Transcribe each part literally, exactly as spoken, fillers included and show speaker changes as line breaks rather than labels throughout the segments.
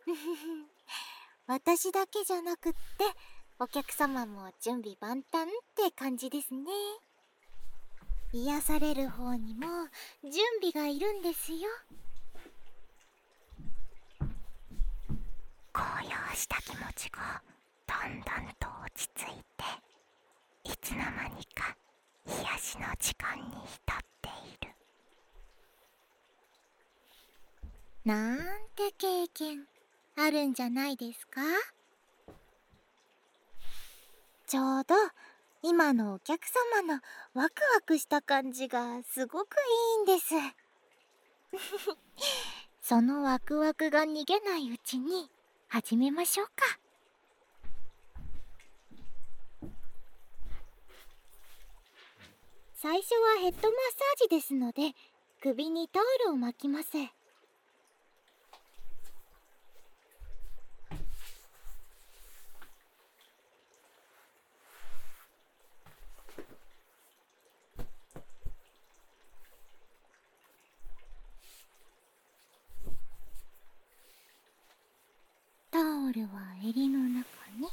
私だけじゃなくって、お客様も準備万端って感じですね。癒される方にも準備がいるんですよ。
高揚した気持ちがだんだんと落ち着いて、いつの間にか癒しの時間に浸っている。
なんて経験あるんじゃないですか？ちょうど今のお客様のワクワクした感じがすごくいいんです。そのワクワクが逃げないうちに始めましょうか。最初はヘッドマッサージですので、首にタオルを巻きます。タオルは襟の中に。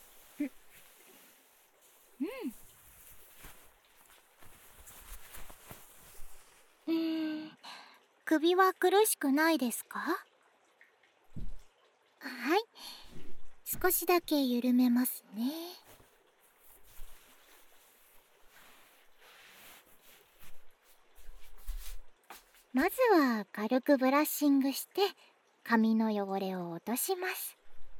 うん。うーん。首は苦しくないですか？はい。少しだけ緩めますね。まずは軽くブラッシングして髪の汚れを落とします。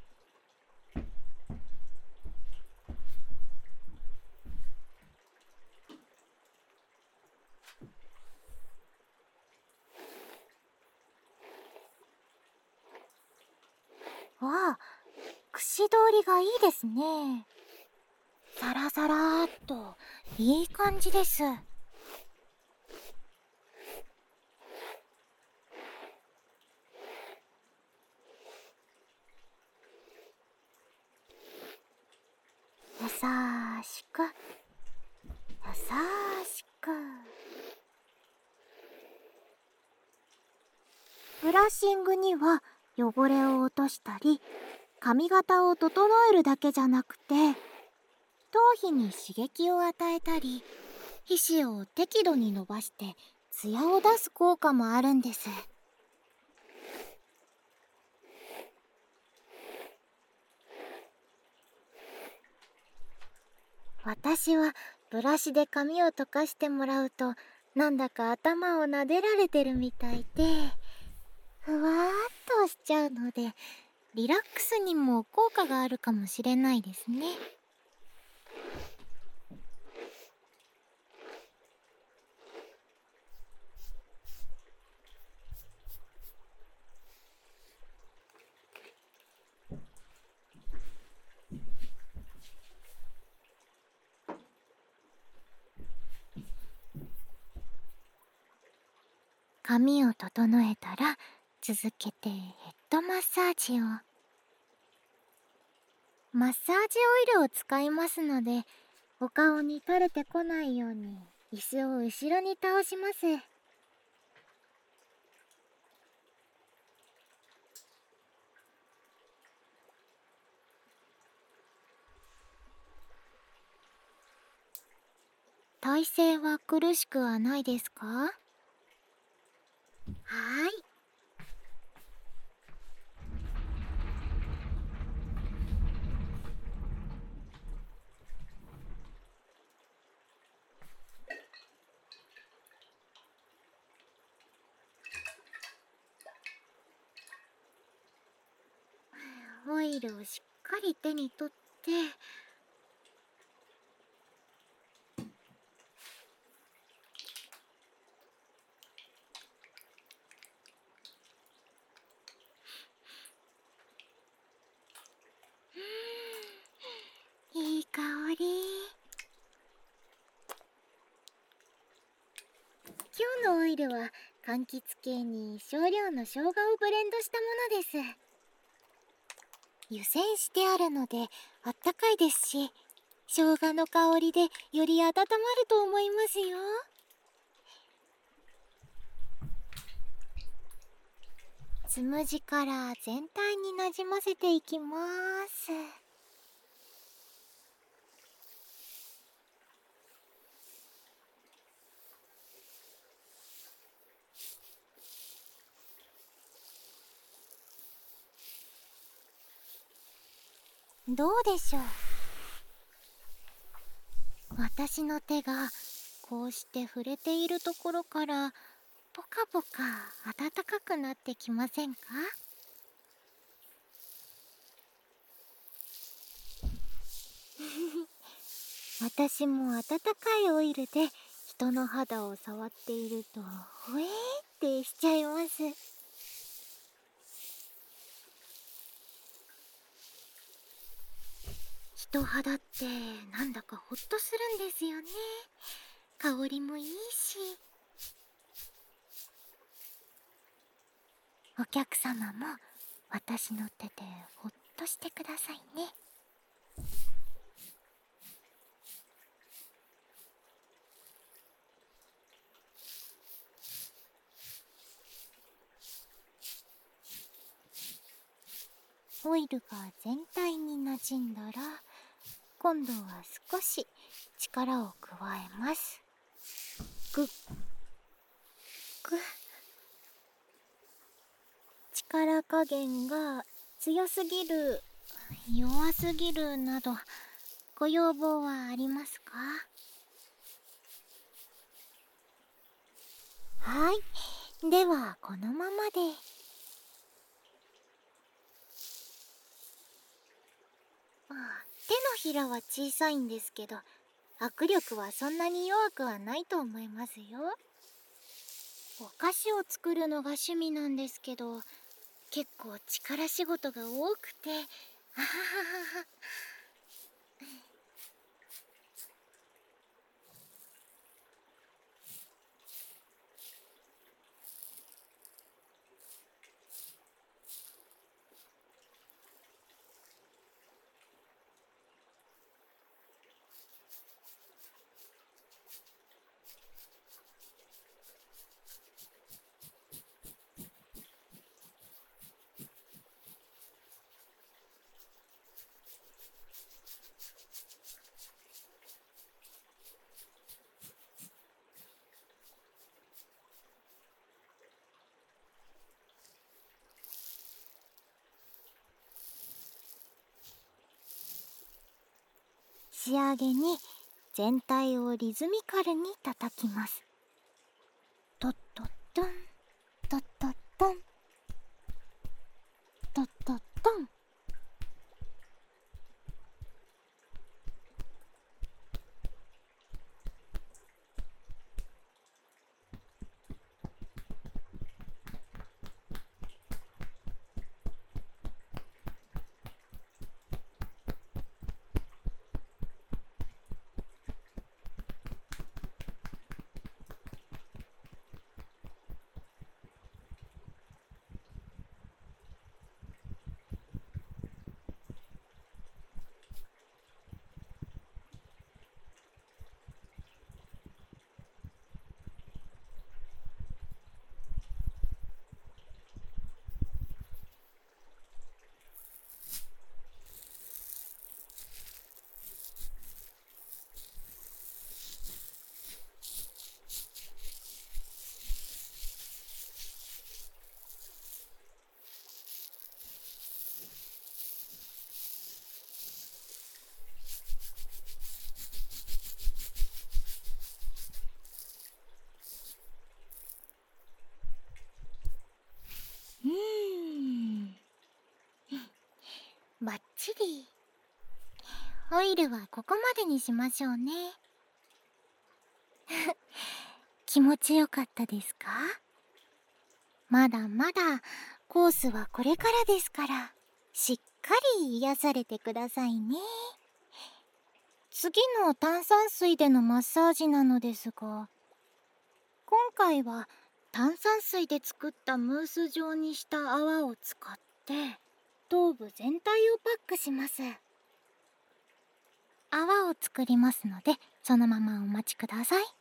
ああ、櫛通りがいいですね。サラサラーっといい感じです。優しく優しく。ブラッシングには汚れを落としたり髪型を整えるだけじゃなくて、頭皮に刺激を与えたり皮脂を適度に伸ばしてツヤを出す効果もあるんです。私はブラシで髪を溶かしてもらうと、なんだか頭を撫でられてるみたいでふわーっとしちゃうので、リラックスにも効果があるかもしれないですね。髪を整えたら続けてヘッドマッサージを。マッサージオイルを使いますので、お顔に垂れてこないように椅子を後ろに倒します。体勢は苦しくはないですか？はい。オイルをしっかり手に取って、いい香り。今日のオイルは柑橘系に少量の生姜をブレンドしたものです。湯煎してあるのであったかいですし、生姜の香りでより温まると思いますよ。つむじから全体にになじませていきます。どうでしょう。私の手がこうして触れているところからポカポカ暖かくなってきませんか？私も温かいオイルで人の肌を触っているとほえーってしちゃいます。人肌ってなんだかホッとするんですよね。香りもいいし。お客様も私の手でほっとしてくださいね。オイルが全体になじんだら、今度は少し力を加えます。ぐっぐっ。力加減が強すぎる、弱すぎるなどご要望はありますか？はい、ではこのままで。あ、手のひらは小さいんですけど、握力はそんなに弱くはないと思いますよ。お菓子を作るのが趣味なんですけど、結構力仕事が多くて、あははは。仕上げに全体をリズミカルに叩きます。トットットン、トットットン、トットットン。うーん、バッチリ。オイルはここまでにしましょうね。気持ちよかったですか？まだまだコースはこれからですから、しっかり癒されてくださいね。次の炭酸水でのマッサージなのですが、今回は炭酸水で作ったムース状にした泡を使って頭部全体をパックします。泡を作りますので、そのままお待ちください。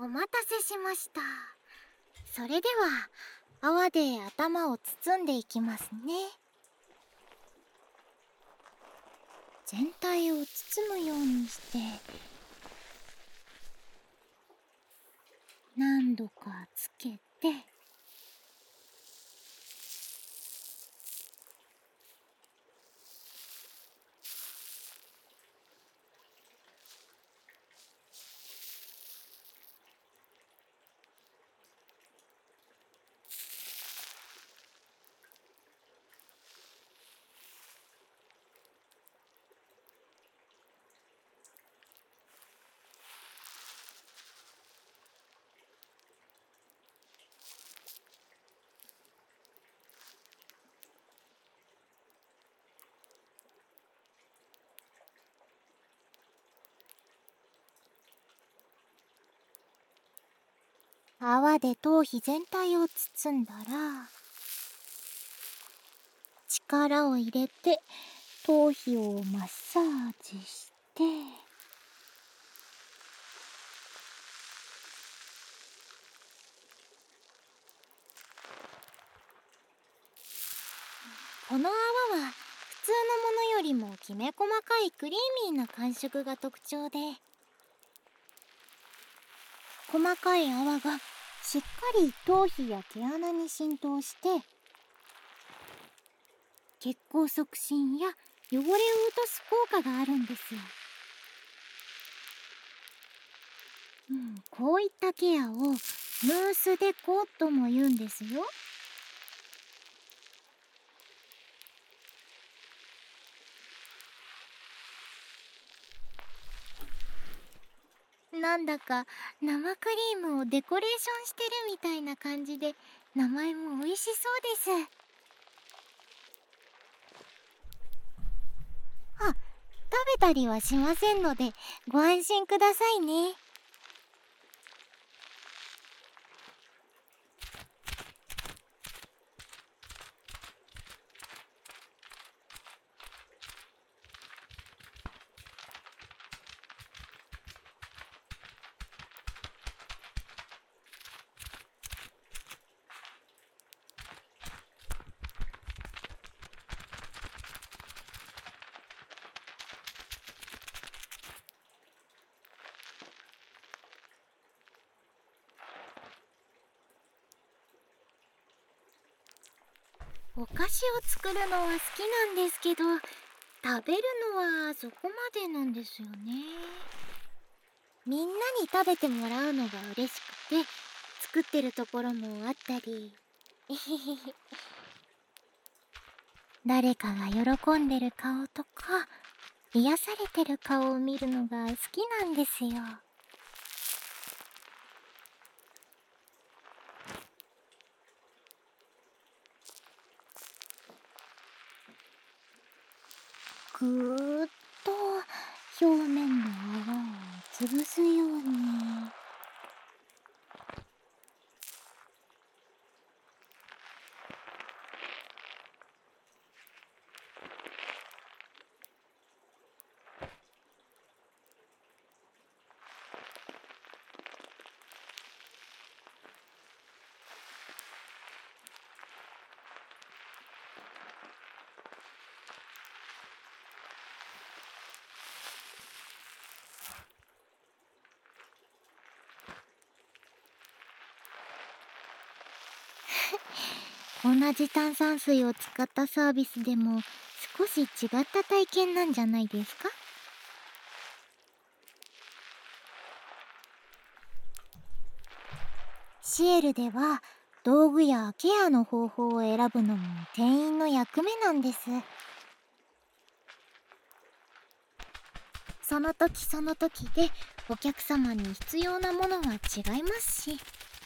お待たせしました。それでは泡で頭を包んでいきますね。全体を包むようにして何度かつけて、泡で頭皮全体を包んだら、力を入れて頭皮をマッサージして、この泡は普通のものよりもきめ細かいクリーミーな感触が特徴で、細かい泡がしっかり頭皮や毛穴に浸透して血行促進や汚れを落とす効果があるんですよ。うん、こういったケアをムースデコとも言うんですよ。なんだか生クリームをデコレーションしてるみたいな感じで、名前も美味しそうです。あ、食べたりはしませんのでご安心くださいね。お菓子を作るのは好きなんですけど、食べるのはそこまでなんですよね。みんなに食べてもらうのが嬉しくて作ってるところもあったり誰かが喜んでる顔とか癒されてる顔を見るのが好きなんですよ。ぐーっと表面の泡を潰すように。同じ炭酸水を使ったサービスでも少し違った体験なんじゃないですか？シエルでは道具やケアの方法を選ぶのも店員の役目なんです。その時その時でお客様に必要なものは違いますし、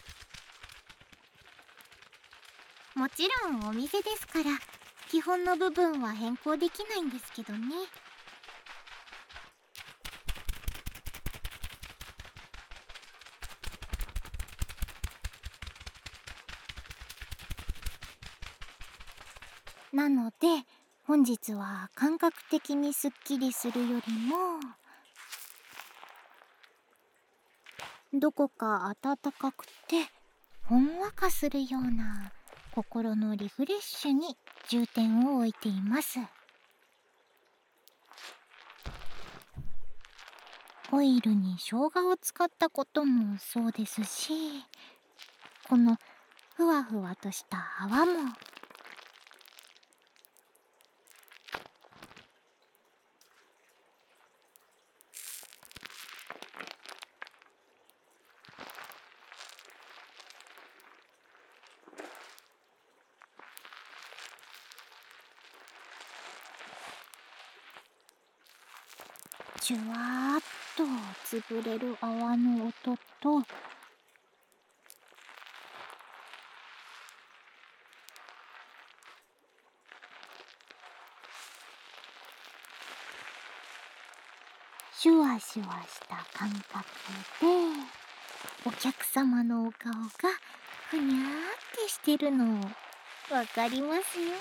もちろんお店ですから基本の部分は変更できないんですけどね。なので本日は感覚的にすっきりするよりもどこか暖かくてほんわかするような心のリフレッシュに重点を置いています。オイルに生姜を使ったこともそうですし、このふわふわとした泡もジュワーっと潰れる泡の音と、シュワシュワした感覚でお客様のお顔がふにゃーってしてるのわかりますよ。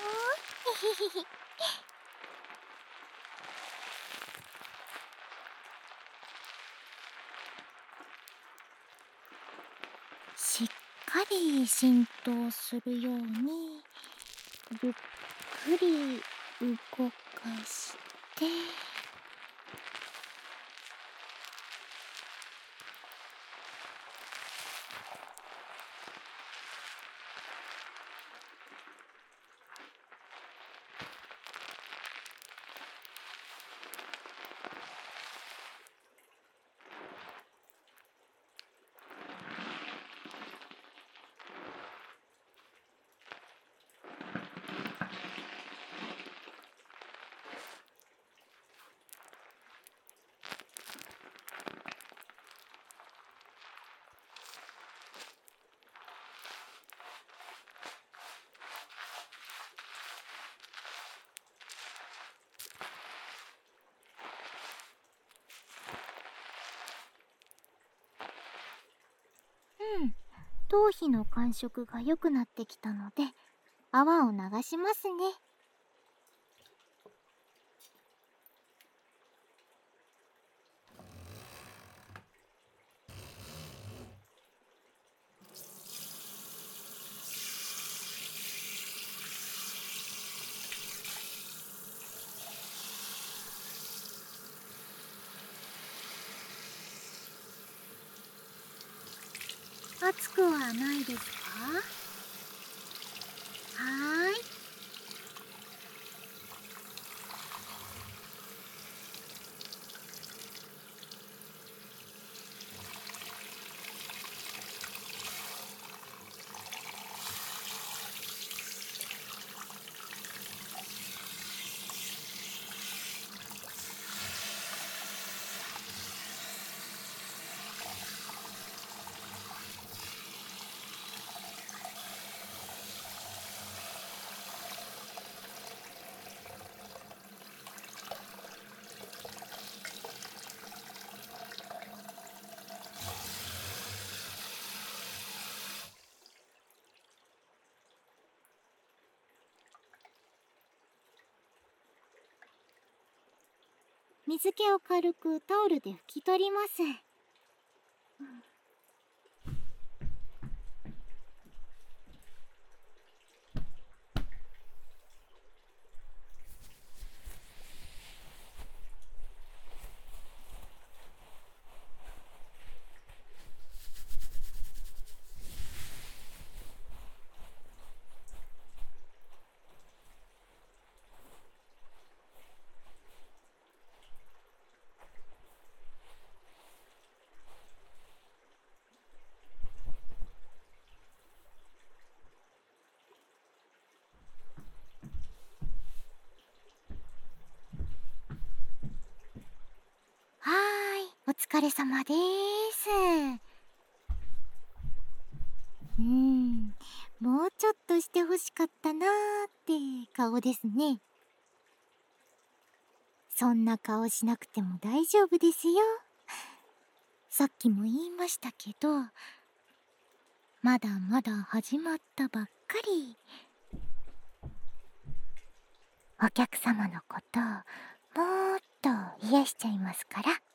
しっかり浸透するようにゆっくり動かして、うん、頭皮の感触が良くなってきたので泡を流しますね。熱くはないですか？はーい。水気を軽くタオルで拭き取ります。はーい、お疲れ様でーす。うーん、もうちょっとしてほしかったなーって顔ですね。そんな顔しなくても大丈夫ですよ。さっきも言いましたけど、まだまだ始まったばっかり。お客様のこともっと癒しちゃいますから。